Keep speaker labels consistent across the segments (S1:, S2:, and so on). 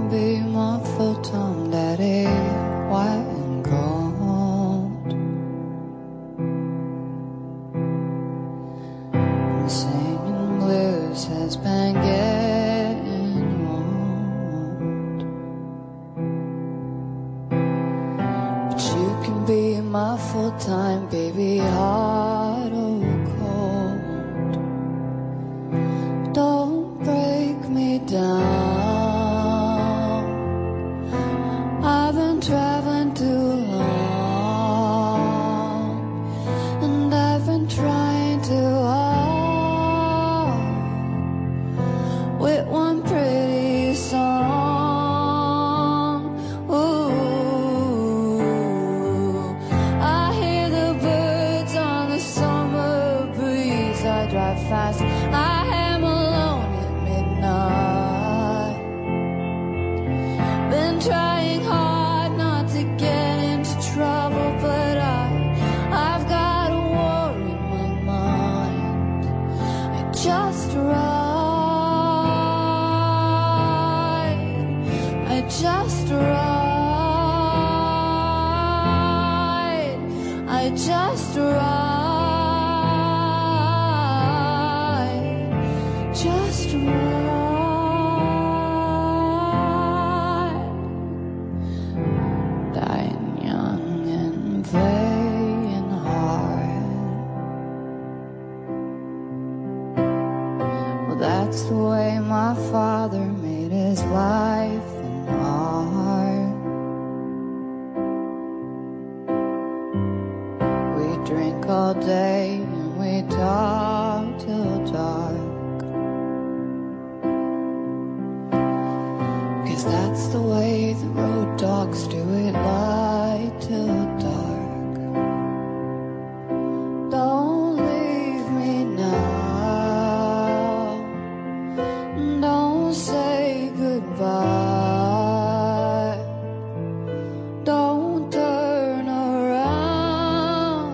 S1: can be my full-time daddy, white and gold. And singing blues has been getting old. But you can be my full-time baby, hot or cold. Don't break me down. I've been traveling too long, and I've been trying too hard with one pretty song. Ooh, I hear the birds on the summer breeze. I drive fast, I am alone at midnight. Been trying hard not to get into trouble, but I've got a war in my mind. I just ride, I just ride, I just ride, just ride. Dying young and playing hard. Well, that's the way my father made his life and art. We drink all day and we talk till dark. 'Cause that's the way the road dogs do it, light till dark. Don't leave me now, don't say goodbye, don't turn around,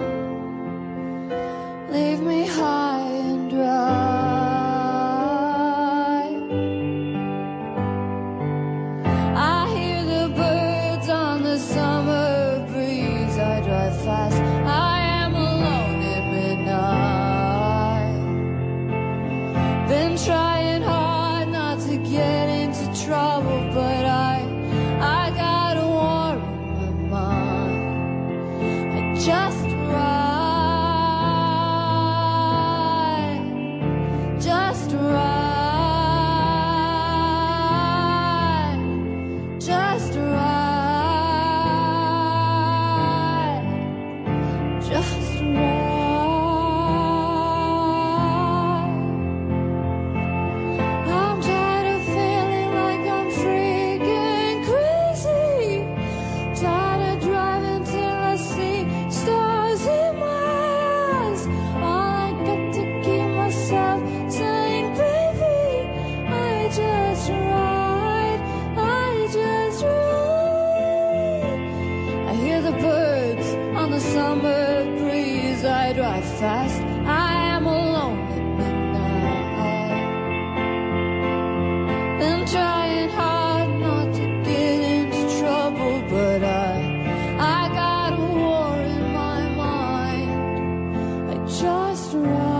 S1: leave me high and dry. I hear the birds on the summer breeze. I drive fast, I am alone at midnight. Been trying hard not to get into trouble, but I got a war in my mind. I just ride, just ride, just ride, just ride. I'm tired of feeling like I'm freaking crazy. Tired of driving till I see stars in my eyes. All I got to keep myself saying, baby, I just ride, I just ride. I hear the birds on the summer breeze. I drive fast, I am alone at midnight. Been trying hard not to get into trouble, but I got a war in my mind. I just ride.